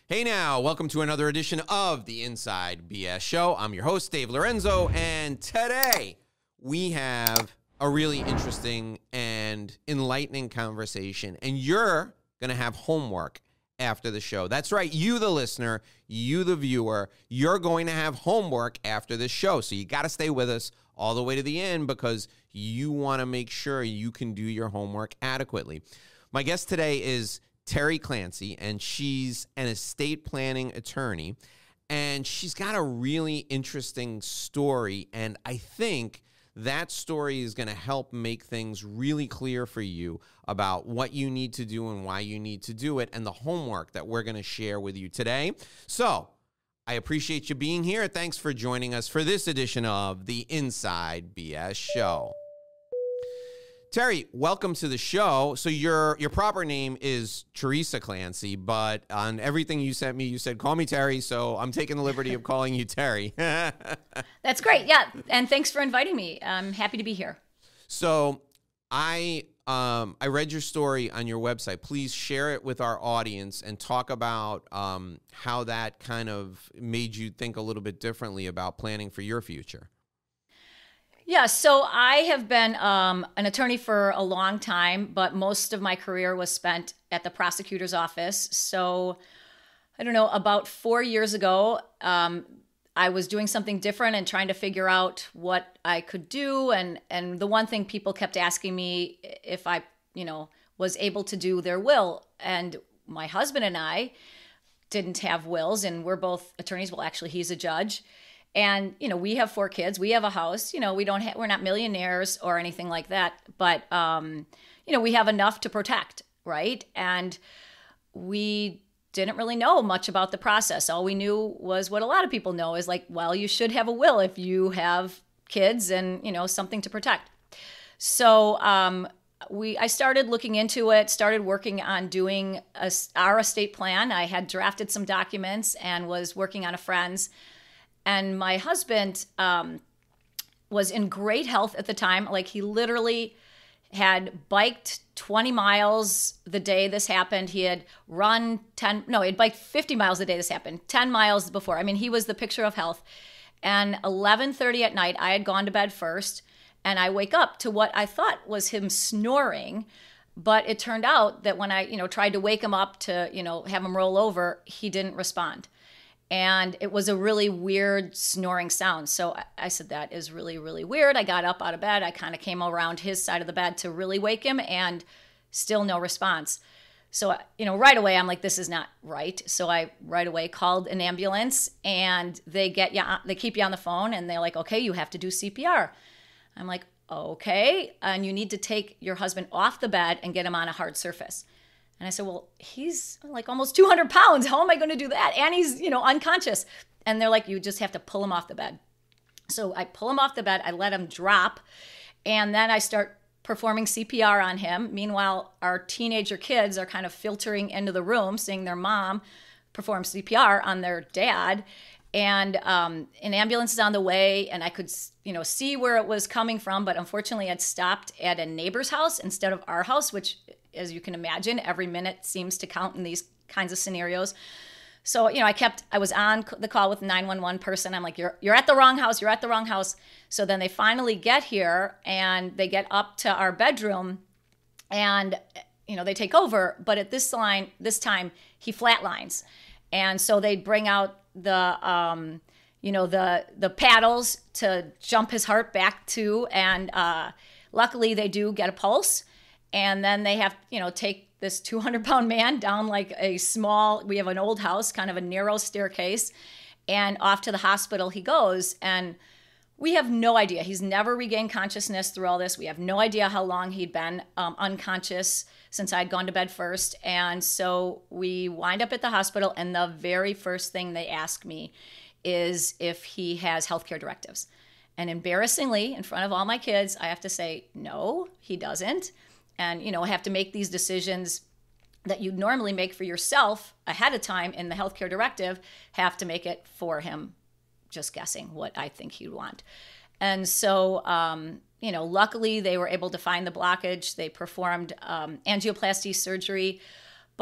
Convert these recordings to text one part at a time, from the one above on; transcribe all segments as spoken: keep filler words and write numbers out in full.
Hey now, welcome to another edition of the Inside B S Show. I'm your host, Dave Lorenzo, and today we have a really interesting and enlightening conversation, and you're going to have homework after the show. That's right, you the listener, you the viewer, you're going to have homework after this show, so you got to stay with us all the way to the end because you want to make sure you can do your homework adequately. My guest today is Terry Clancy, and she's an estate planning attorney, and she's got a really interesting story, and I think that story is going to help make things really clear for you about what you need to do and why you need to do it, and the homework that we're going to share with you today. So I appreciate you being here. Thanks for joining us for this edition of the Inside B S Show. Terry, welcome to the show. So your your proper name is Teresa Clancy, but on everything you sent me, you said, call me Terry, so I'm taking the liberty of calling you Terry. That's great, yeah, and thanks for inviting me. I'm happy to be here. So I um, I read your story on your website. Please share it with our audience and talk about um, how that kind of made you think a little bit differently about planning for your future. Yeah, so I have been um, an attorney for a long time, but most of my career was spent at the prosecutor's office. So I don't know, about four years ago, um, I was doing something different and trying to figure out what I could do. And, and the one thing people kept asking me if I, you know, was able to do their will. And my husband and I didn't have wills, and we're both attorneys. Well, actually, he's a judge. And, you know, we have four kids, we have a house, you know, we don't have, we're not millionaires or anything like that, but, um, you know, we have enough to protect, right? And we didn't really know much about the process. All we knew was what a lot of people know is like, well, you should have a will if you have kids and, you know, something to protect. So, um, we, I started looking into it, started working on doing a, our estate plan. I had drafted some documents and was working on a friend's. And my husband um, was in great health at the time. Like he literally had biked twenty miles the day this happened. He had run ten, no, he had biked fifty miles the day this happened, ten miles before. I mean, he was the picture of health. And eleven thirty at night, I had gone to bed first, and I wake up to what I thought was him snoring. But it turned out that when I, you know, tried to wake him up to, you know, have him roll over, he didn't respond. And it was a really weird snoring sound. So I said, that is really, really weird. I got up out of bed. I kind of came around his side of the bed to really wake him, and still no response. So, you know, right away, I'm like, this is not right. So I right away called an ambulance, and they get you, they keep you on the phone, and they're like, okay, you have to do C P R. I'm like, okay. And you need to take your husband off the bed and get him on a hard surface. And I said, well, he's like almost two hundred pounds. How am I going to do that? And he's, you know, unconscious. And they're like, you just have to pull him off the bed. So I pull him off the bed. I let him drop. And then I start performing C P R on him. Meanwhile, our teenager kids are kind of filtering into the room, seeing their mom perform C P R on their dad. And um, an ambulance is on the way, and I could, you know, see where it was coming from. But unfortunately, I'd stopped at a neighbor's house instead of our house, which, as you can imagine, every minute seems to count in these kinds of scenarios. So, you know, I kept, I was on the call with a nine one one person. I'm like, you're you're at the wrong house. You're at the wrong house. So then they finally get here, and they get up to our bedroom, and, you know, they take over. But at this line, this time, he flatlines. And so they bring out the, um, you know, the the paddles to jump his heart back to. And uh, luckily they do get a pulse. And then they have, you know, take this two hundred pound man down like a small, we have an old house, kind of a narrow staircase, and off to the hospital he goes. And we have no idea. He's never regained consciousness through all this. We have no idea how long he'd been um, unconscious since I'd gone to bed first. And so we wind up at the hospital, and the very first thing they ask me is if he has healthcare directives. And embarrassingly, in front of all my kids, I have to say, no, he doesn't. And, you know, I have to make these decisions that you'd normally make for yourself ahead of time in the healthcare directive, have to make it for him, just guessing what I think he'd want. And so, um, you know, luckily they were able to find the blockage. They performed um, angioplasty surgery. But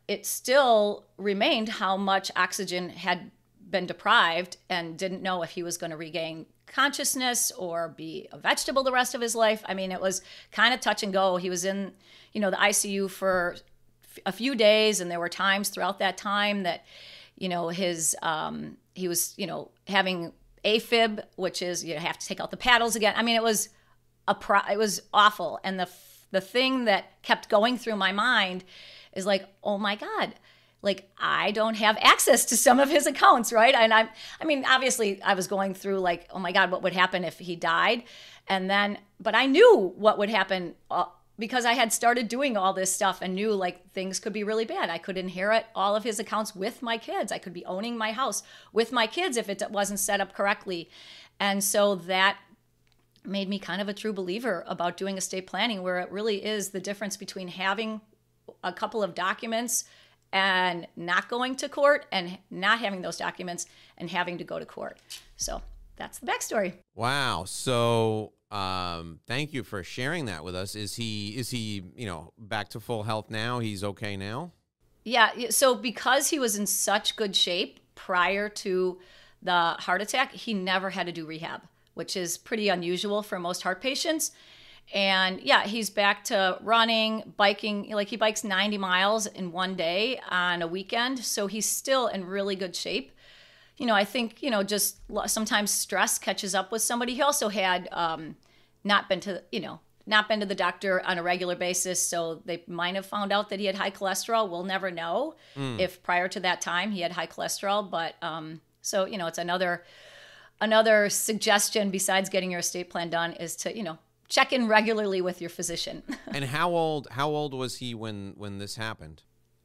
it still remained how much oxygen had been deprived, and didn't know if he was going to regain consciousness or be a vegetable the rest of his life. I mean, it was kind of touch and go. He was in, you know, the I C U for a few days, and there were times throughout that time that, you know, his um, he was, you know, having AFib, which is you have to take out the paddles again. I mean, it was a pro- it was awful, and the the thing that kept going through my mind is like, oh my God, like I don't have access to some of his accounts, right? And I'm, I mean, obviously I was going through like, oh my God, what would happen if he died? And then, but I knew what would happen uh, because I had started doing all this stuff and knew like things could be really bad. I could inherit all of his accounts with my kids. I could be owning my house with my kids if it wasn't set up correctly. And so that made me kind of a true believer about doing estate planning, where it really is the difference between having a couple of documents and not going to court, and not having those documents and having to go to court. So that's the backstory. Wow. So um, thank you for sharing that with us. Is he, is he, you know, back to full health now? He's okay now? Yeah. So because he was in such good shape prior to the heart attack, he never had to do rehab, which is pretty unusual for most heart patients. And yeah, he's back to running, biking, like he bikes ninety miles in one day on a weekend. So he's still in really good shape. You know, I think, you know, just sometimes stress catches up with somebody. He also had um, not been to, you know, not been to the doctor on a regular basis. So they might have found out that he had high cholesterol. We'll never know mm. if prior to that time he had high cholesterol. But um, so, you know, it's another, another suggestion besides getting your estate plan done is to, you know, check in regularly with your physician. And how old how old was he when when this happened?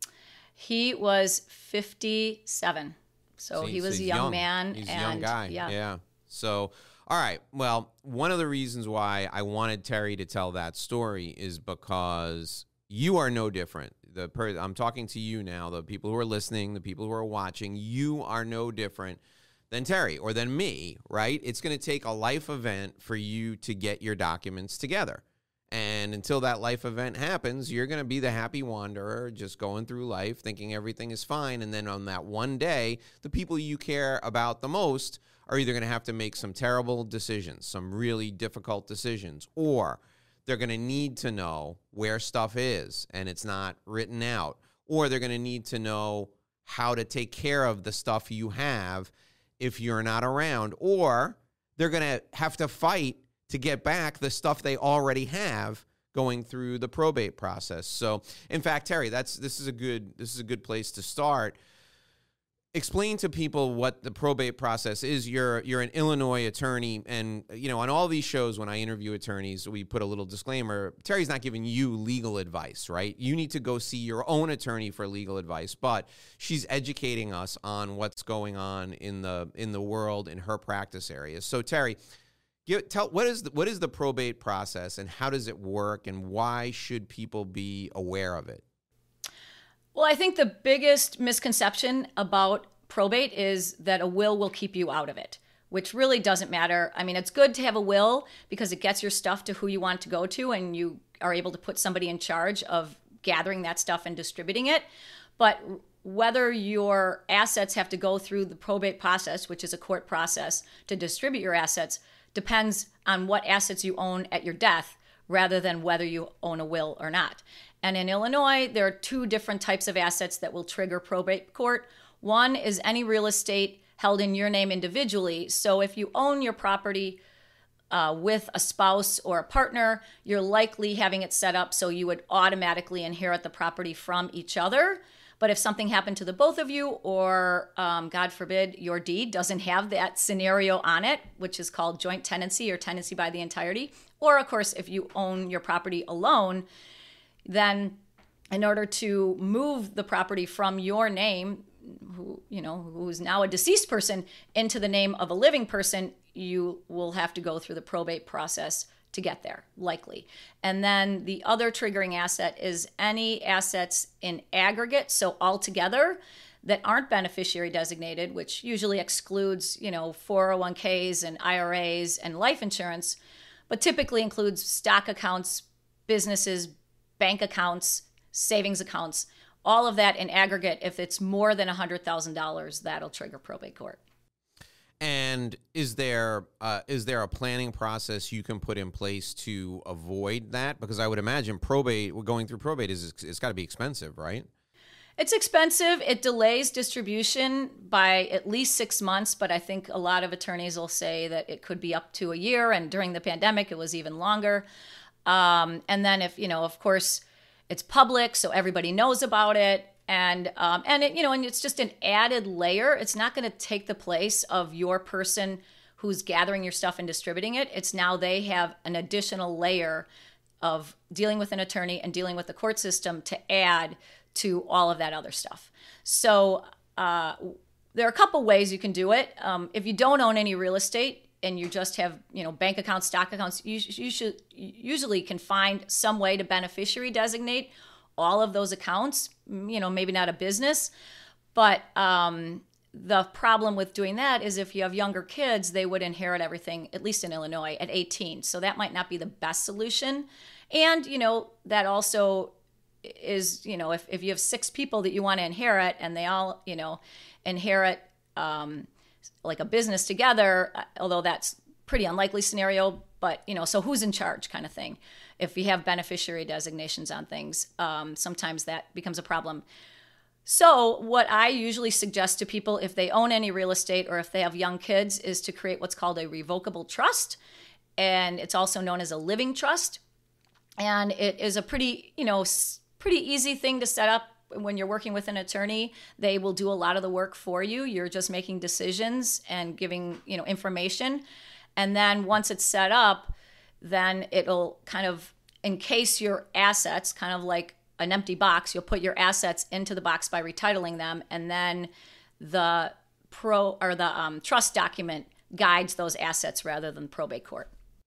He was fifty-seven. So, so he was so a young, young man. He's and, a young guy. Yeah. yeah. So, all right. Well, one of the reasons why I wanted Terry to tell that story is because you are no different. The per- I'm talking to you now, the people who are listening, the people who are watching, you are no different than Terry or than me, right? It's going to take a life event for you to get your documents together. And until that life event happens, you're going to be the happy wanderer just going through life thinking everything is fine. And then on that one day, the people you care about the most are either going to have to make some terrible decisions, some really difficult decisions, or they're going to need to know where stuff is and it's not written out, or they're going to need to know how to take care of the stuff you have if you're not around, or they're going to have to fight to get back the stuff they already have going through the probate process. So, in fact, Terry, that's this is a good this is a good place to start. Explain to people what the probate process is. You're you're an Illinois attorney, and you know on all these shows when I interview attorneys, we put a little disclaimer. Terry's not giving you legal advice, right? You need to go see your own attorney for legal advice, but she's educating us on what's going on in the in the world in her practice areas. So Terry, give, tell what is the, what is the probate process and how does it work, and why should people be aware of it? Well, I think the biggest misconception about probate is that a will will keep you out of it, which really doesn't matter. I mean, it's good to have a will because it gets your stuff to who you want to go to, and you are able to put somebody in charge of gathering that stuff and distributing it. But whether your assets have to go through the probate process, which is a court process to distribute your assets, depends on what assets you own at your death rather than whether you own a will or not. And in Illinois, there are two different types of assets that will trigger probate court. One is any real estate held in your name individually. So if you own your property uh, with a spouse or a partner, you're likely having it set up so you would automatically inherit the property from each other. But if something happened to the both of you, or um, God forbid, your deed doesn't have that scenario on it, which is called joint tenancy or tenancy by the entirety, or of course, if you own your property alone, then in order to move the property from your name, who, you know, who's now a deceased person, into the name of a living person, you will have to go through the probate process to get there, likely. And then the other triggering asset is any assets in aggregate, so all together, that aren't beneficiary designated, which usually excludes, you know, four oh one k's and I R As and life insurance, but typically includes stock accounts, businesses, bank accounts, savings accounts, all of that in aggregate, if it's more than one hundred thousand dollars, that'll trigger probate court. And is there uh, is there a planning process you can put in place to avoid that? Because I would imagine probate, going through probate is it's got to be expensive, right? It's expensive. It delays distribution by at least six months, but I think a lot of attorneys will say that it could be up to a year, and during the pandemic, it was even longer. Um, and then if, you know, of course, it's public, so everybody knows about it. And, um, and it, you know, and it's just an added layer. It's not going to take the place of your person who's gathering your stuff and distributing it. It's now they have an additional layer of dealing with an attorney and dealing with the court system to add to all of that other stuff. So uh, there are a couple ways you can do it. Um, if you don't own any real estate and you just have, you know, bank accounts, stock accounts, you, you should usually can find some way to beneficiary designate all of those accounts. You know, maybe not a business, but um, the problem with doing that is if you have younger kids, they would inherit everything, at least in Illinois, at eighteen. So that might not be the best solution. And, you know, that also is, you know, if, if you have six people that you want to inherit and they all, you know, inherit um, like a business together, although that's pretty unlikely scenario, but, you know, so who's in charge kind of thing. If you have beneficiary designations on things, um, sometimes that becomes a problem. So what I usually suggest to people, if they own any real estate or if they have young kids, is to create what's called a revocable trust. And it's also known as a living trust. And it is a pretty, you know, pretty easy thing to set up when you're working with an attorney. They will do a lot of the work for you. You're just making decisions and giving, you know, information. And then once it's set up, then it'll kind of encase your assets, kind of like an empty box. You'll put your assets into the box by retitling them, and then the pro or the um, trust document guides those assets rather than probate court.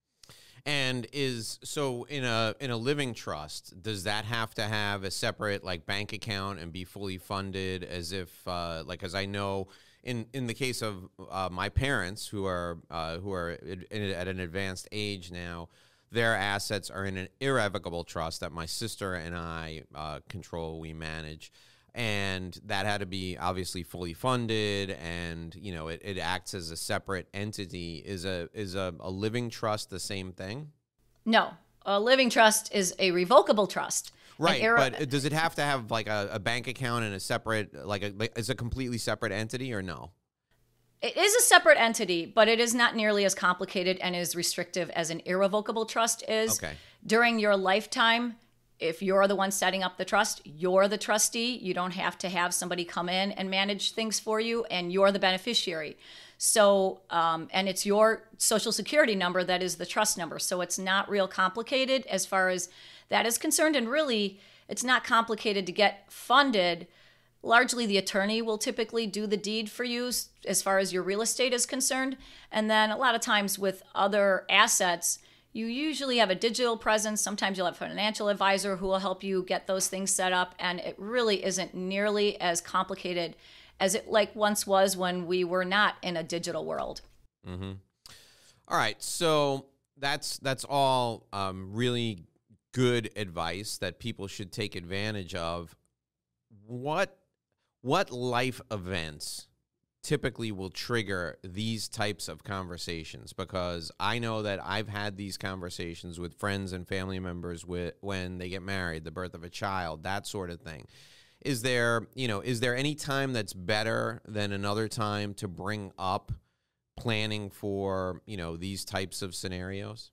And is so in a in a living trust, does that have to have a separate like bank account and be fully funded as if uh, like as I know in in the case of uh, my parents who are uh, who are in, at an advanced age now, their assets are in an irrevocable trust that my sister and I uh, control, we manage. And that had to be obviously fully funded, and you know it, it acts as a separate entity. Is a is a, a living trust the same thing? No, a living trust is a revocable trust. Right, irre- but does it have to have like a, a bank account and a separate like a is a completely separate entity or no? It is a separate entity, but it is not nearly as complicated and as restrictive as an irrevocable trust is. Okay. During your lifetime, if you're the one setting up the trust, you're the trustee. You don't have to have somebody come in and manage things for you, and you're the beneficiary. So, um, and it's your social security number that is the trust number. So it's not real complicated as far as that is concerned. And really, it's not complicated to get funded. Largely, the attorney will typically do the deed for you as far as your real estate is concerned. And then a lot of times with other assets, you usually have a digital presence. Sometimes you'll have a financial advisor who will help you get those things set up. And it really isn't nearly as complicated as it like once was when we were not in a digital world. Mm-hmm. All right. So that's that's all um, really good advice that people should take advantage of. What what life events typically will trigger these types of conversations? Because I know that I've had these conversations with friends and family members with when they get married, the birth of a child, that sort of thing. Is there, you know, is there any time that's better than another time to bring up planning for, you know, these types of scenarios?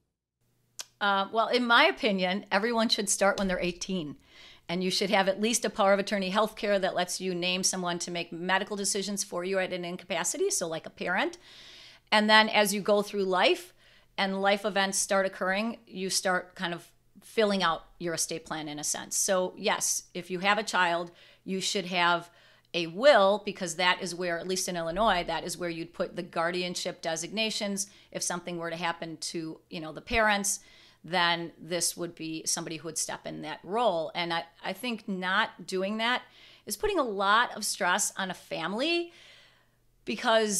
Uh, well, in my opinion, everyone should start when they're eighteen. And you should have at least a power of attorney healthcare that lets you name someone to make medical decisions for you at an incapacity, so like a parent. And then as you go through life and life events start occurring, you start kind of filling out your estate plan in a sense. So yes, if you have a child, you should have a will, because that is where, at least in Illinois, that is where you'd put the guardianship designations. If something were to happen to, you know, the parents, then this would be somebody who would step in that role. And I, I think not doing that is putting a lot of stress on a family, because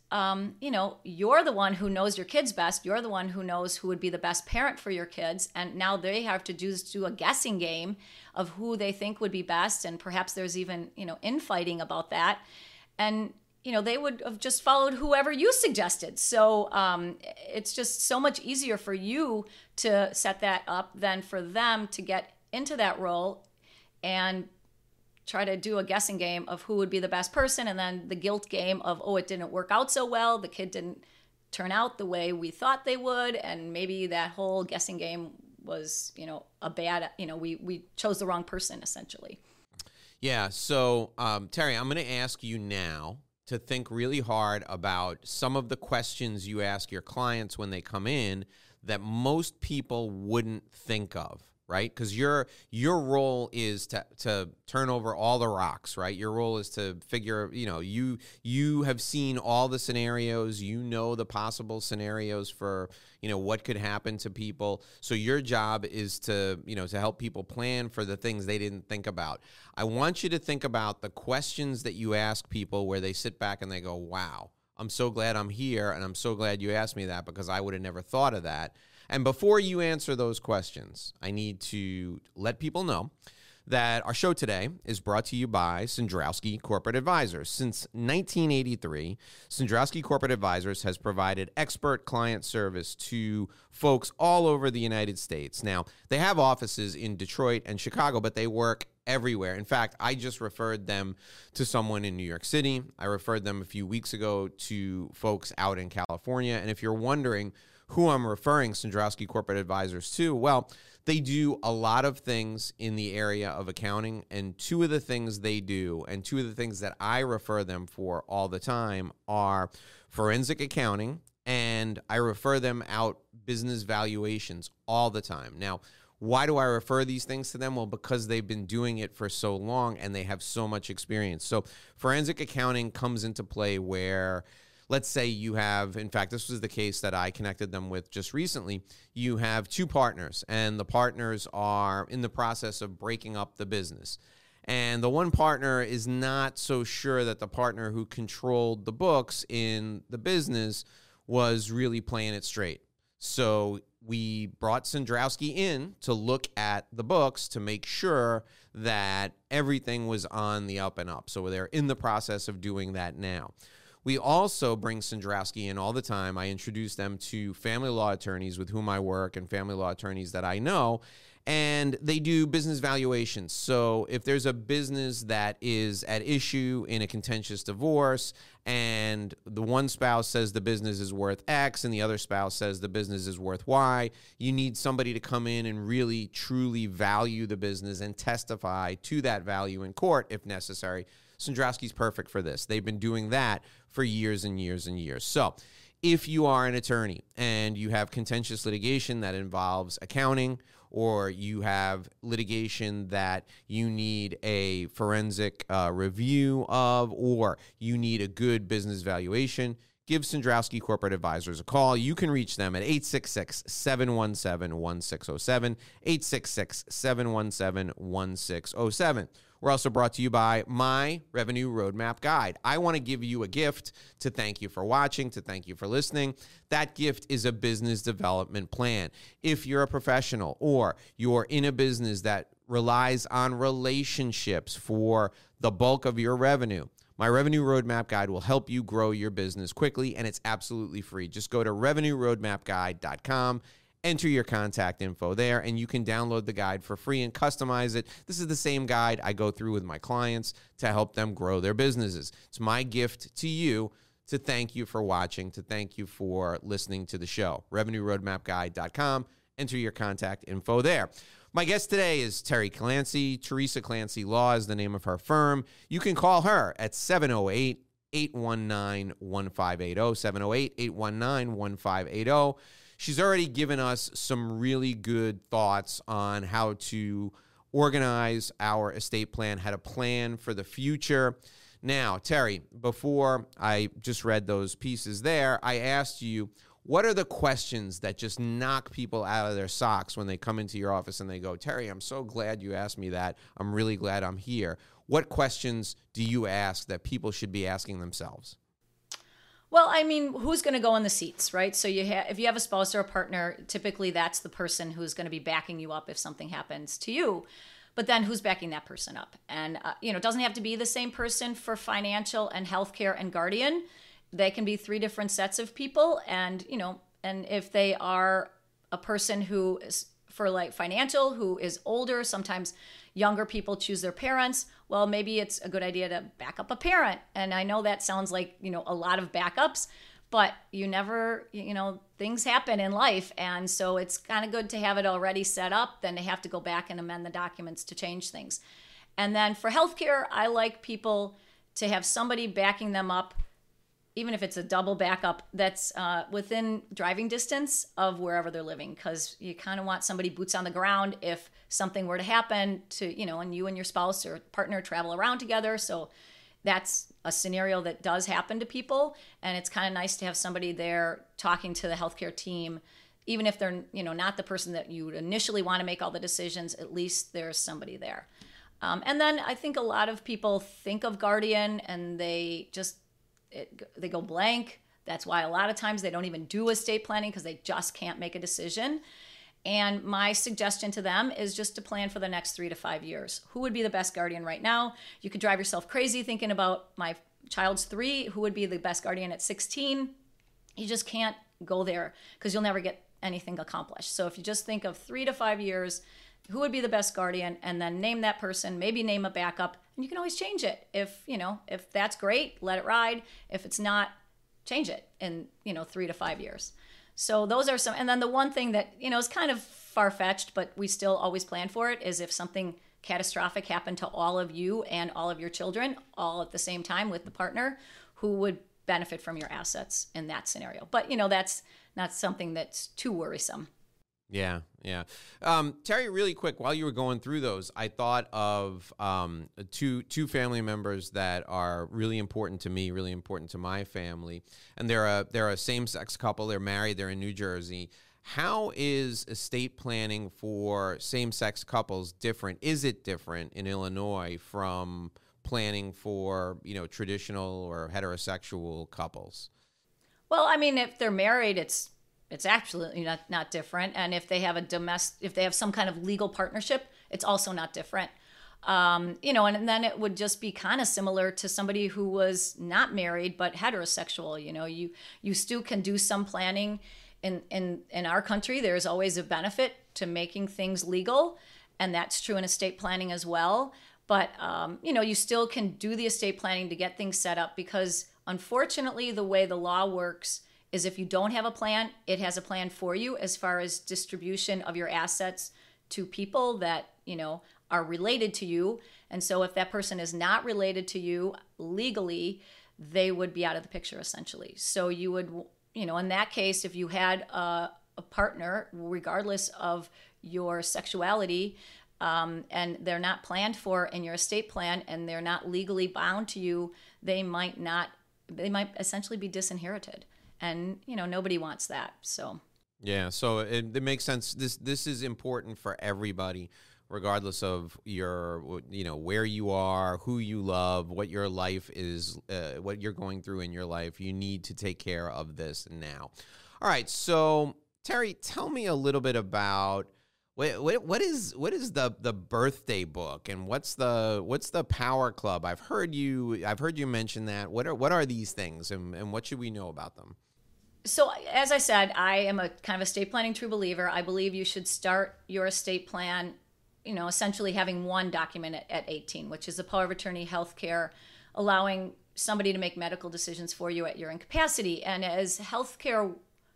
um, you know, you're the one who knows your kids best. You're the one who knows who would be the best parent for your kids. And now they have to do, do a guessing game of who they think would be best. And perhaps there's even, you know, infighting about that. And, you know, they would have just followed whoever you suggested. So um, it's just so much easier for you to set that up than for them to get into that role and try to do a guessing game of who would be the best person, and then the guilt game of, oh, it didn't work out so well, the kid didn't turn out the way we thought they would, and maybe that whole guessing game was, you know, a bad, you know, we we chose the wrong person, essentially. Yeah, so um, Terry, I'm going to ask you now to think really hard about some of the questions you ask your clients when they come in that most people wouldn't think of. Right? Because your your role is to to turn over all the rocks, right? Your role is to figure, you know, you you have seen all the scenarios, you know the possible scenarios for, you know, what could happen to people. So your job is to, you know, to help people plan for the things they didn't think about. I want you to think about the questions that you ask people where they sit back and they go, wow, I'm so glad I'm here, and I'm so glad you asked me that because I would have never thought of that. And before you answer those questions, I need to let people know that our show today is brought to you by Cendrowski Corporate Advisors. Since nineteen eighty-three, Cendrowski Corporate Advisors has provided expert client service to folks all over the United States. Now, they have offices in Detroit and Chicago, but they work everywhere. In fact, I just referred them to someone in New York City. I referred them a few weeks ago to folks out in California. And if you're wondering who I'm referring Cendrowski Corporate Advisors to, well, they do a lot of things in the area of accounting, and two of the things they do, and two of the things that I refer them for all the time, are forensic accounting, and I refer them out business valuations all the time. Now, why do I refer these things to them? Well, because they've been doing it for so long and they have so much experience. So forensic accounting comes into play where, let's say you have, in fact, this was the case that I connected them with just recently. You have two partners, and the partners are in the process of breaking up the business. And the one partner is not so sure that the partner who controlled the books in the business was really playing it straight. So we brought Cendrowski in to look at the books to make sure that everything was on the up and up. So they're in the process of doing that now. We also bring Cendrowski in all the time. I introduce them to family law attorneys with whom I work and family law attorneys that I know, and they do business valuations. So if there's a business that is at issue in a contentious divorce and the one spouse says the business is worth X and the other spouse says the business is worth Y, you need somebody to come in and really truly value the business and testify to that value in court if necessary. Cendrowski's perfect for this. They've been doing that for years and years and years. So if you are an attorney and you have contentious litigation that involves accounting, or you have litigation that you need a forensic uh, review of, or you need a good business valuation, give Cendrowski Corporate Advisors a call. You can reach them at eight six six, seven one seven, one six zero seven, eight six six, seven one seven, one six zero seven. We're also brought to you by My Revenue Roadmap Guide. I want to give you a gift to thank you for watching, to thank you for listening. That gift is a business development plan. If you're a professional or you're in a business that relies on relationships for the bulk of your revenue, My Revenue Roadmap Guide will help you grow your business quickly, and it's absolutely free. Just go to revenue roadmap guide dot com. Enter your contact info there, and you can download the guide for free and customize it. This is the same guide I go through with my clients to help them grow their businesses. It's my gift to you to thank you for watching, to thank you for listening to the show. revenue roadmap guide dot com. Enter your contact info there. My guest today is Terry Clancy. Teresa Clancy Law is the name of her firm. You can call her at seven oh eight, eight one nine, one five eight zero, seven oh eight, eight one nine, one five eight zero. She's already given us some really good thoughts on how to organize our estate plan, how to plan for the future. Now, Terry, before I just read those pieces there, I asked you, what are the questions that just knock people out of their socks when they come into your office and they go, Terry, I'm so glad you asked me that. I'm really glad I'm here. What questions do you ask that people should be asking themselves? Well, I mean, who's going to go in the seats, right? So you have, if you have a spouse or a partner, typically that's the person who's going to be backing you up if something happens to you. But then who's backing that person up? And, uh, you know, it doesn't have to be the same person for financial and healthcare and guardian. They can be three different sets of people. And, you know, and if they are a person who is for like financial, who is older, sometimes younger people choose their parents. Well, maybe it's a good idea to back up a parent. And I know that sounds like, you know, a lot of backups, but you never, you know, things happen in life. And so it's kind of good to have it already set up than to have to go back and amend the documents to change things. And then for healthcare, I like people to have somebody backing them up, even if it's a double backup that's uh, within driving distance of wherever they're living, because you kind of want somebody boots on the ground if something were to happen to, you know, and you and your spouse or partner travel around together. So that's a scenario that does happen to people. And it's kind of nice to have somebody there talking to the healthcare team, even if they're, you know, not the person that you would initially want to make all the decisions, at least there's somebody there. Um, and then I think a lot of people think of Guardian and they just, It, they go blank. That's why a lot of times they don't even do estate planning because they just can't make a decision. And my suggestion to them is just to plan for the next three to five years. Who would be the best guardian right now? You could drive yourself crazy thinking about my child's three. Who would be the best guardian at sixteen? You just can't go there because you'll never get anything accomplished. So if you just think of three to five years, who would be the best guardian, and then name that person, maybe name a backup, and you can always change it. If, you know, if that's great, let it ride. If it's not, change it in, you know, three to five years. So those are some, and then the one thing that, you know, is kind of far-fetched, but we still always plan for it, is if something catastrophic happened to all of you and all of your children all at the same time with the partner, who would benefit from your assets in that scenario. But, you know, that's not something that's too worrisome. Yeah, yeah. Um, Terry, really quick, while you were going through those, I thought of um, two two family members that are really important to me, really important to my family, and they're a they're a same-sex couple. They're married. They're in New Jersey. How is estate planning for same-sex couples different? Is it different in Illinois from planning for, you know, traditional or heterosexual couples? Well, I mean, if they're married, it's It's absolutely not, not different. And if they have a domestic, if they have some kind of legal partnership, it's also not different. Um, you know, and, and then it would just be kind of similar to somebody who was not married but heterosexual. You know, you you still can do some planning. In in in our country, there's always a benefit to making things legal, and that's true in estate planning as well. But um, you know, you still can do the estate planning to get things set up, because unfortunately, the way the law works is if you don't have a plan, it has a plan for you as far as distribution of your assets to people that, you know, are related to you. And so if that person is not related to you legally, they would be out of the picture essentially. So you would, you know, in that case, if you had a, a partner, regardless of your sexuality, um, and they're not planned for in your estate plan and they're not legally bound to you, they might not, they might essentially be disinherited. And, you know, nobody wants that. So, yeah, so it, it makes sense. This this is important for everybody, regardless of your, you know, where you are, who you love, what your life is, uh, what you're going through in your life. You need to take care of this now. All right. So, Terry, tell me a little bit about what what, what is what is the the birthday book, and what's the what's the Power Club? I've heard you I've heard you mention that. What are what are these things, and, and what should we know about them? So, as I said, I am a kind of estate planning true believer. I believe you should start your estate plan, you know, essentially having one document at, at eighteen, which is a power of attorney, healthcare, allowing somebody to make medical decisions for you at your incapacity. And as healthcare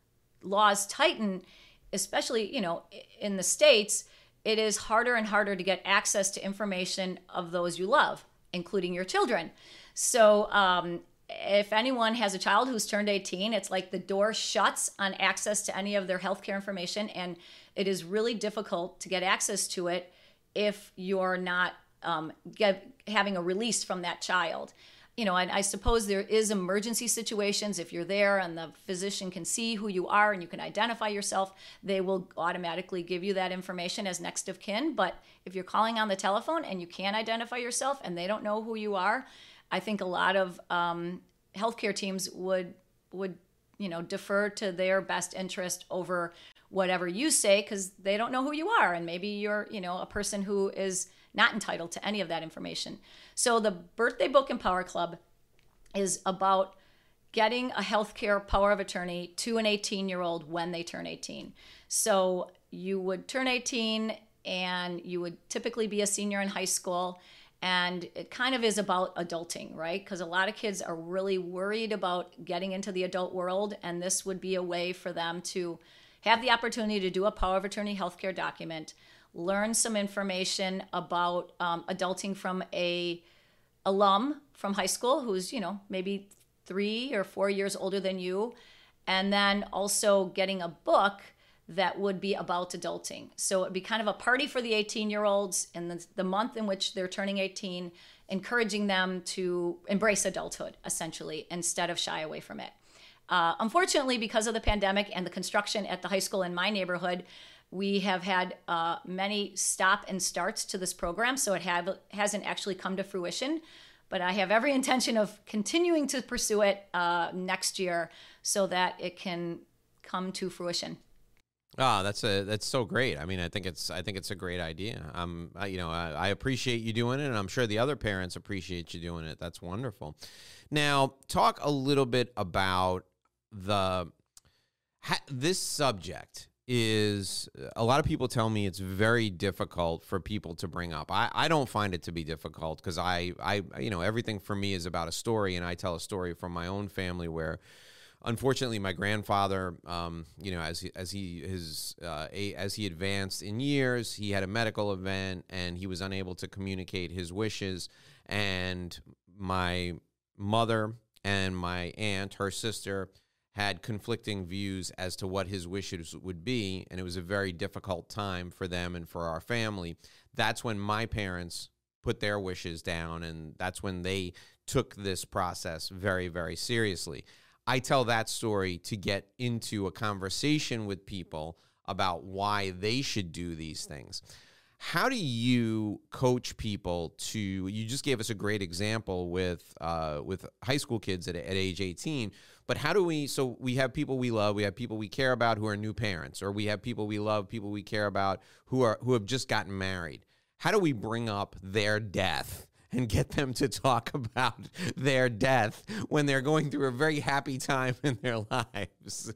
laws tighten, especially, you know, in the States, it is harder and harder to get access to information of those you love, including your children. So, um, if anyone has a child who's turned eighteen, it's like the door shuts on access to any of their healthcare information, and it is really difficult to get access to it if you're not um, get, having a release from that child. You know, and I suppose there is emergency situations. If you're there and the physician can see who you are and you can identify yourself, they will automatically give you that information as next of kin. But if you're calling on the telephone and you can't identify yourself and they don't know who you are, I think a lot of um, healthcare teams would would, you know, defer to their best interest over whatever you say, because they don't know who you are. And maybe you're, you know, a person who is not entitled to any of that information. So the Birthday Book and Power Club is about getting a healthcare power of attorney to an eighteen-year-old when they turn eighteen. So you would turn eighteen and you would typically be a senior in high school. And it kind of is about adulting, right? Because a lot of kids are really worried about getting into the adult world. And this would be a way for them to have the opportunity to do a power of attorney healthcare document, learn some information about um, adulting from a alum from high school who's, you know, maybe three or four years older than you, and then also getting a book that would be about adulting. So it'd be kind of a party for the eighteen-year-olds in the, the month in which they're turning eighteen, encouraging them to embrace adulthood, essentially, instead of shy away from it. Uh, unfortunately, because of the pandemic and the construction at the high school in my neighborhood, we have had uh, many stop and starts to this program, so it have, hasn't actually come to fruition. But I have every intention of continuing to pursue it uh, next year so that it can come to fruition. Ah, that's a that's so great. I mean, I think it's I think it's a great idea. Um, I, you know, I, I appreciate you doing it, and I'm sure the other parents appreciate you doing it. That's wonderful. Now, talk a little bit about the ha, this subject. Is a lot of people tell me it's very difficult for people to bring up. I, I don't find it to be difficult because I, I, you know, everything for me is about a story, and I tell a story from my own family where, unfortunately, my grandfather, um, you know, as he, as he his uh, a, as he advanced in years, he had a medical event and he was unable to communicate his wishes, and my mother and my aunt, her sister, had conflicting views as to what his wishes would be, and it was a very difficult time for them and for our family. That's when my parents put their wishes down, and that's when they took this process very, very seriously. I tell that story to get into a conversation with people about why they should do these things. How do you coach people to, you just gave us a great example with uh, with high school kids at, at age eighteen, but how do we, so we have people we love, we have people we care about who are new parents, or we have people we love, people we care about who are who have just gotten married. How do we bring up their death and get them to talk about their death when they're going through a very happy time in their lives?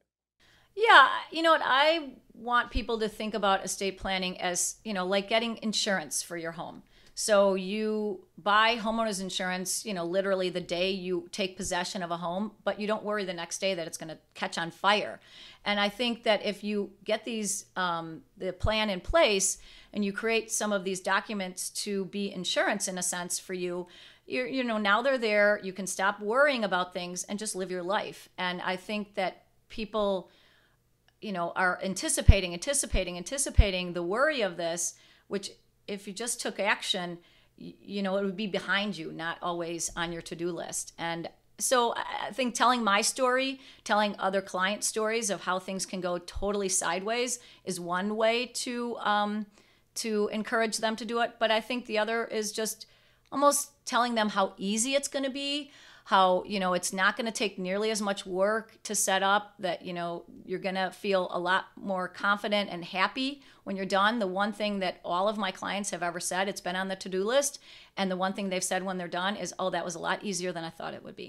Yeah, you know what? I want people to think about estate planning as, you know, like getting insurance for your home. So you buy homeowners insurance, you know, literally the day you take possession of a home, but you don't worry the next day that it's going to catch on fire. And I think that if you get these, um, the plan in place and you create some of these documents to be insurance in a sense for you, you're, you know, now they're there, you can stop worrying about things and just live your life. And I think that people, you know, are anticipating, anticipating, anticipating the worry of this, which if you just took action, you know, it would be behind you, not always on your to-do list. And so I think telling my story, telling other client stories of how things can go totally sideways is one way to um, to encourage them to do it. But I think the other is just almost telling them how easy it's going to be, how, you know, it's not going to take nearly as much work to set up, that, you know, you're going to feel a lot more confident and happy when you're done. The one thing that all of my clients have ever said, it's been on the to-do list, and the one thing they've said when they're done is, oh, that was a lot easier than I thought it would be.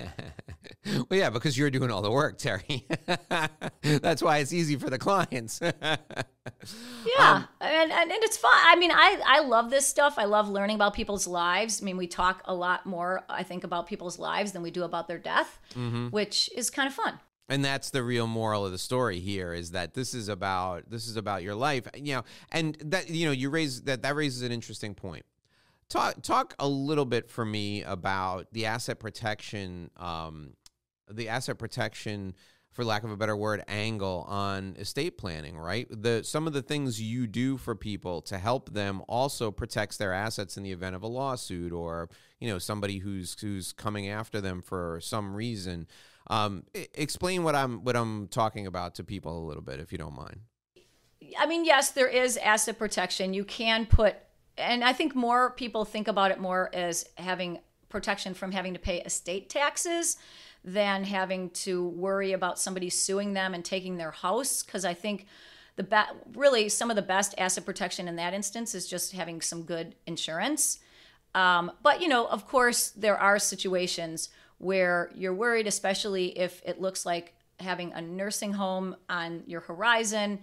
Well, yeah, because you're doing all the work, Terry. That's why it's easy for the clients. Yeah, um, and, and and it's fun. I mean, I, I love this stuff. I love learning about people's lives. I mean, we talk a lot more, I think, about people's lives than we do about their death, mm-hmm. which is kind of fun. And that's the real moral of the story here, is that this is about this is about your life, you know. And that, you know, you raise that that raises an interesting point. Talk talk a little bit for me about the asset protection, um, the asset protection, for lack of a better word, angle on estate planning, right? The some of the things you do for people to help them also protects their assets in the event of a lawsuit, or, you know, somebody who's who's coming after them for some reason. Um, explain what I'm what I'm talking about to people a little bit, if you don't mind. I mean, yes, there is asset protection. You can put, and I think more people think about it more as having protection from having to pay estate taxes than having to worry about somebody suing them and taking their house. Because I think the be- really some of the best asset protection in that instance is just having some good insurance. Um, but, you know, of course, there are situations where you're worried, especially if it looks like having a nursing home on your horizon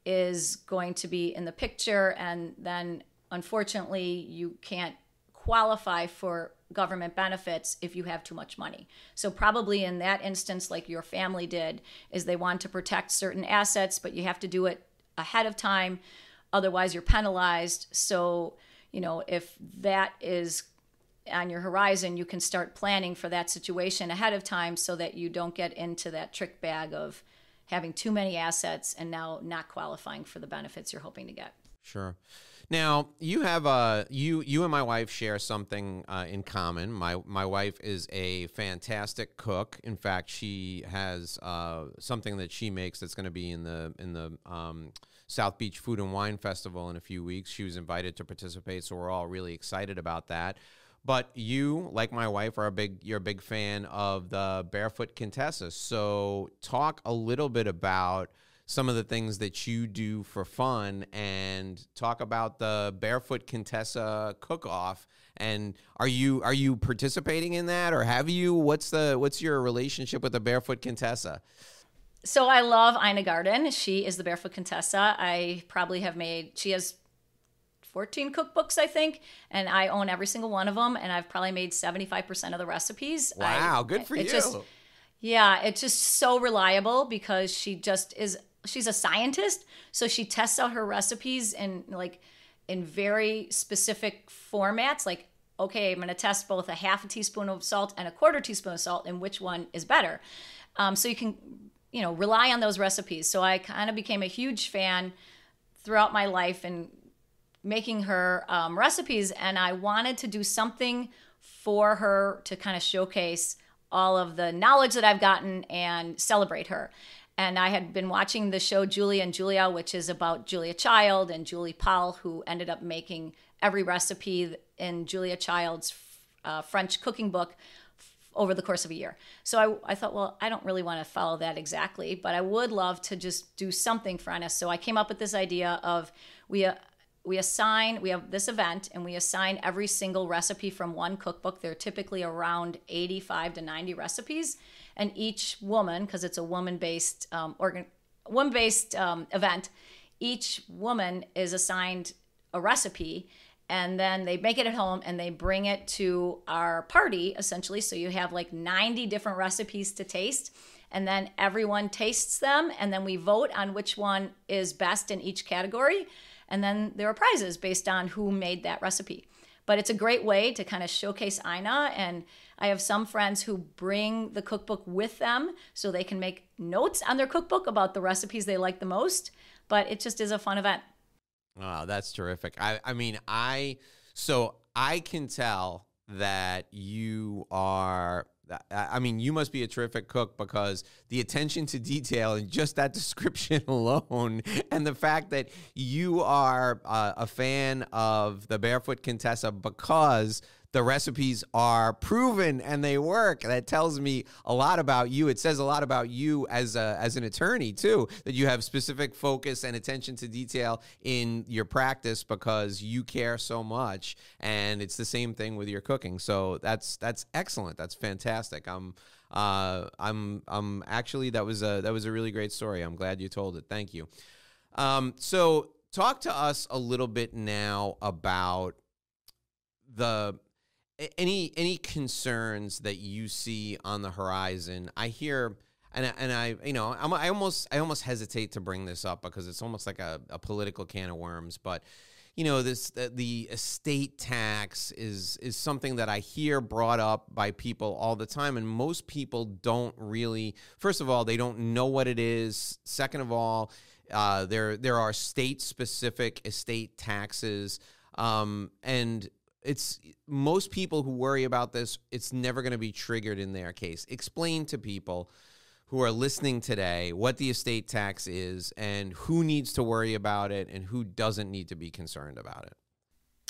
is going to be in the picture, and then unfortunately you can't qualify for government benefits if you have too much money. So probably in that instance, like your family did, is they want to protect certain assets, but you have to do it ahead of time. Otherwise, you're penalized. So, you know, if that is on your horizon, you can start planning for that situation ahead of time so that you don't get into that trick bag of having too many assets and now not qualifying for the benefits you're hoping to get. Sure. Now, you have a you you and my wife share something uh, in common. My my wife is a fantastic cook. In fact, she has uh, something that she makes that's going to be in the in the um, South Beach Food and Wine Festival in a few weeks. She was invited to participate, so we're all really excited about that. But you, like my wife, are a big you're a big fan of the Barefoot Contessa. So talk a little bit about some of the things that you do for fun, and talk about the Barefoot Contessa cook-off. And are you are you participating in that, or have you? What's the what's your relationship with the Barefoot Contessa? So I love Ina Garten. She is the Barefoot Contessa. I probably have made. She has fourteen cookbooks, I think, and I own every single one of them, and I've probably made seventy-five percent of the recipes. Wow, I, good for you. Just, yeah, it's just so reliable because she just is, she's a scientist, so she tests out her recipes in like in very specific formats, like, okay, I'm going to test both a half a teaspoon of salt and a quarter teaspoon of salt, and which one is better. Um, so you can, you know, rely on those recipes. So I kind of became a huge fan throughout my life and making her um, recipes, and I wanted to do something for her to kind of showcase all of the knowledge that I've gotten and celebrate her. And I had been watching the show Julia and Julia, which is about Julia Child and Julie Powell, who ended up making every recipe in Julia Child's uh, French cooking book over the course of a year. So I, I thought, well, I don't really want to follow that exactly, but I would love to just do something for Ina. So I came up with this idea of we uh, we assign, we have this event, and we assign every single recipe from one cookbook. They're typically around eighty-five to ninety recipes, and each woman, because it's a woman-based um, organ, woman-based um, event, each woman is assigned a recipe, and then they make it at home and they bring it to our party, essentially. So you have like ninety different recipes to taste, and then everyone tastes them, and then we vote on which one is best in each category. And then there are prizes based on who made that recipe. But it's a great way to kind of showcase Ina. And I have some friends who bring the cookbook with them so they can make notes on their cookbook about the recipes they like the most. But it just is a fun event. Oh, that's terrific. I, I mean, I, so I can tell that you are, I mean, you must be a terrific cook, because the attention to detail and just that description alone, and the fact that you are uh, a fan of the Barefoot Contessa because the recipes are proven and they work, that tells me a lot about you. It says a lot about you as a, as an attorney too, that you have specific focus and attention to detail in your practice because you care so much. And it's the same thing with your cooking. So that's that's excellent. That's fantastic. I'm uh, I'm I'm actually that was a that was a really great story. I'm glad you told it. Thank you. Um, so talk to us a little bit now about the Any any concerns that you see on the horizon. I hear, and I, and I, you know, I'm, I almost I almost hesitate to bring this up because it's almost like a, a political can of worms. But you know, this the, the estate tax is is something that I hear brought up by people all the time, and most people don't really. First of all, they don't know what it is. Second of all, uh, there there are state specific estate taxes, um, and It's most people who worry about this, it's never going to be triggered in their case. Explain to people who are listening today what the estate tax is and who needs to worry about it and who doesn't need to be concerned about it.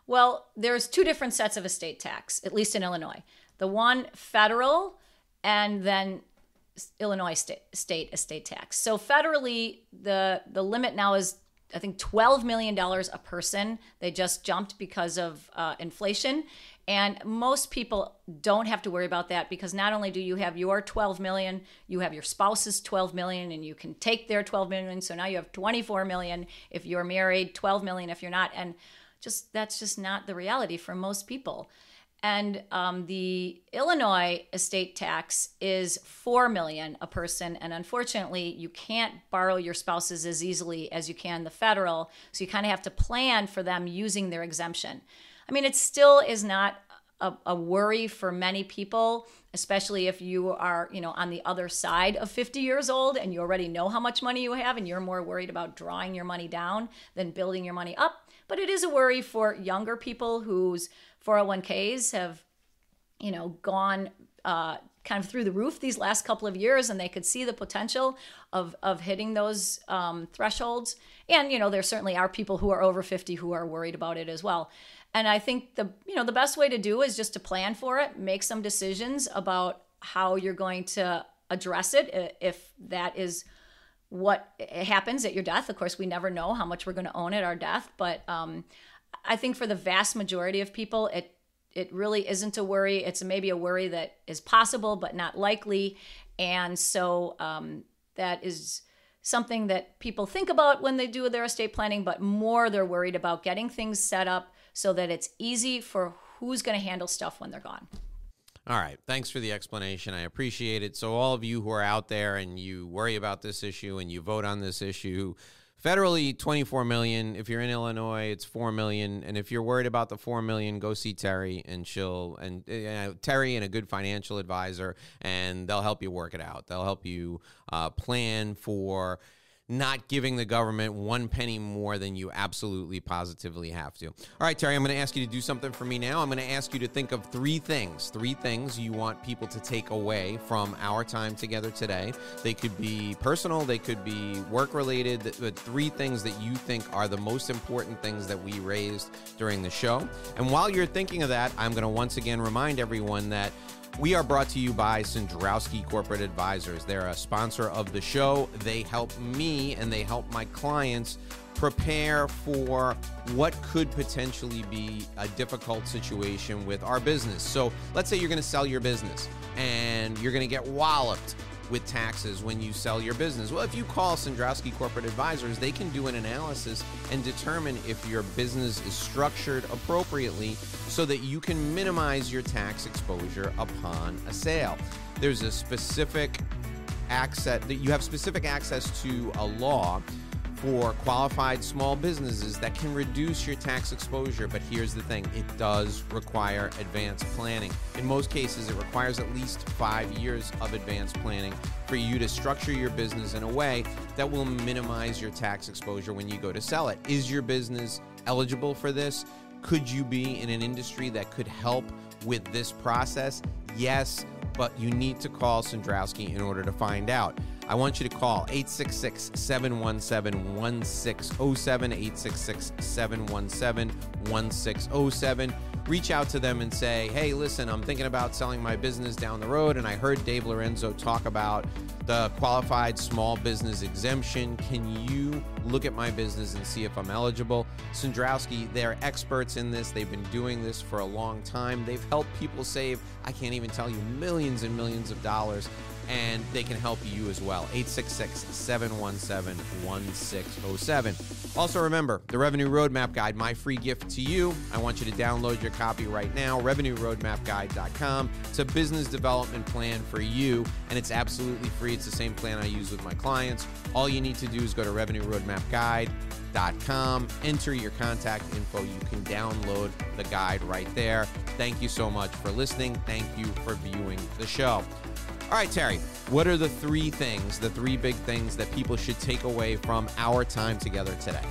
Well, there's two different sets of estate tax, at least in Illinois. The one federal and then Illinois state, state estate tax. So federally, the the limit now is, I think, twelve million dollars a person. They just jumped because of uh, inflation. And most people don't have to worry about that, because not only do you have your twelve million dollars, you have your spouse's twelve million dollars, and you can take their twelve million dollars. So now you have twenty-four million dollars if you're married, twelve million dollars if you're not. And just that's just not the reality for most people. And um, the Illinois estate tax is four million dollars a person. And unfortunately, you can't borrow your spouses as easily as you can the federal. So you kind of have to plan for them using their exemption. I mean, it still is not a, a worry for many people, especially if you are, you know, on the other side of fifty years old and you already know how much money you have and you're more worried about drawing your money down than building your money up. But it is a worry for younger people whose four oh one k's have, you know, gone uh, kind of through the roof these last couple of years, and they could see the potential of of hitting those um, thresholds. And, you know, there certainly are people who are over fifty who are worried about it as well. And I think the, you know, the best way to do is just to plan for it, make some decisions about how you're going to address it if that is what happens at your death. Of course, we never know how much we're going to own at our death, but um, I think for the vast majority of people, it it really isn't a worry. It's maybe a worry that is possible but not likely, and so um, that is something that people think about when they do their estate planning, but more they're worried about getting things set up so that it's easy for who's going to handle stuff when they're gone. All right. Thanks for the explanation. I appreciate it. So all of you who are out there and you worry about this issue and you vote on this issue, federally twenty-four million. If you're in Illinois, it's four million. And if you're worried about the four million, go see Terry and she'll and uh, Terry and a good financial advisor, and they'll help you work it out. They'll help you uh, plan for not giving the government one penny more than you absolutely positively have to. All right, Terry, I'm going to ask you to do something for me now. I'm going to ask you to think of three things, three things you want people to take away from our time together today. They could be personal, they could be work-related, but three things that you think are the most important things that we raised during the show. And while you're thinking of that, I'm going to once again remind everyone that we are brought to you by Cendrowski Corporate Advisors. They're a sponsor of the show. They help me and they help my clients prepare for what could potentially be a difficult situation with our business. So let's say you're going to sell your business and you're going to get walloped with taxes when you sell your business. Well, if you call Cendrowski Corporate Advisors, they can do an analysis and determine if your business is structured appropriately so that you can minimize your tax exposure upon a sale. There's a specific access that you have specific access to a law for qualified small businesses that can reduce your tax exposure. But here's the thing, it does require advanced planning. In most cases, it requires at least five years of advanced planning for you to structure your business in a way that will minimize your tax exposure when you go to sell it. Is your business eligible for this? Could you be in an industry that could help with this process? Yes, but you need to call Cendrowski in order to find out. I want you to call eight six six, seven one seven, one six zero seven, eight six six, seven one seven, one six zero seven. Reach out to them and say, hey, listen, I'm thinking about selling my business down the road, and I heard Dave Lorenzo talk about the qualified small business exemption. Can you look at my business and see if I'm eligible? Cendrowski, they're experts in this. They've been doing this for a long time. They've helped people save, I can't even tell you, millions and millions of dollars, and they can help you as well. eight six six, seven one seven, one six zero seven. Also remember, the Revenue Roadmap Guide, my free gift to you. I want you to download your copy right now, revenue roadmap guide dot com. It's a business development plan for you, and it's absolutely free. It's the same plan I use with my clients. All you need to do is go to revenue roadmap guide dot com, enter your contact info. You can download the guide right there. Thank you so much for listening. Thank you for viewing the show. All right, Terry, what are the three things, the three big things that people should take away from our time together today?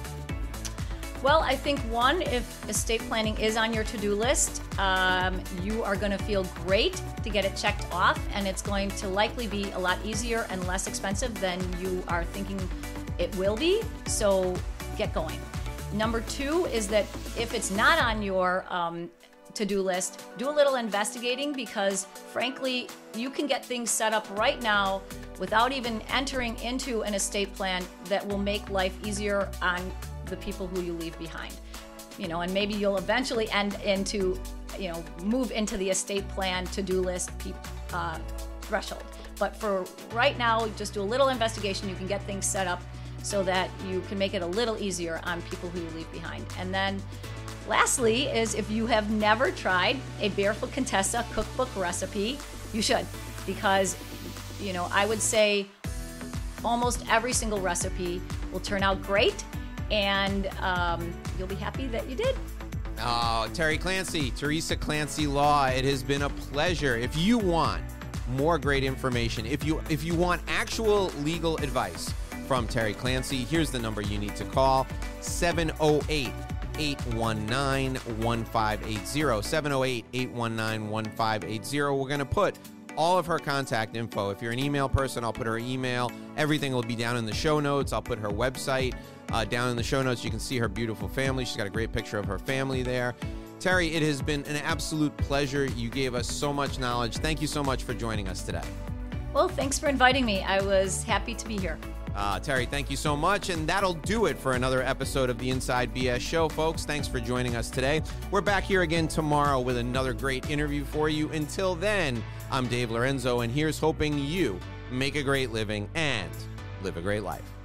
Well, I think one, if estate planning is on your to-do list, um, you are going to feel great to get it checked off, and it's going to likely be a lot easier and less expensive than you are thinking it will be. So get going. Number two is that if it's not on your um, to-do list, do a little investigating, because frankly, you can get things set up right now without even entering into an estate plan that will make life easier on the people who you leave behind. You know, and maybe you'll eventually end into, you know, move into the estate plan to-do list uh, threshold. But for right now, just do a little investigation. You can get things set up so that you can make it a little easier on people who you leave behind. And then lastly is, if you have never tried a Barefoot Contessa cookbook recipe, you should, because, you know, I would say almost every single recipe will turn out great, and um, you'll be happy that you did. Oh, Terry Clancy, Teresa Clancy Law, it has been a pleasure. If you want more great information, if you if you want actual legal advice from Terry Clancy, here's the number you need to call: seven oh eight, eight one nine, one five eight zero, seven oh eight, eight one nine, one five eight zero. We're going to put all of her contact info. If you're an email person, I'll put her email. Everything will be down in the show notes. I'll put her website uh, down in the show notes. You can see her beautiful family. She's got a great picture of her family there. Terry, it has been an absolute pleasure. You gave us so much knowledge. Thank you so much for joining us today. Well, thanks for inviting me. I was happy to be here. Uh, Terry, thank you so much. And that'll do it for another episode of the Inside B S Show, folks. Thanks for joining us today. We're back here again tomorrow with another great interview for you. Until then, I'm Dave Lorenzo, and here's hoping you make a great living and live a great life.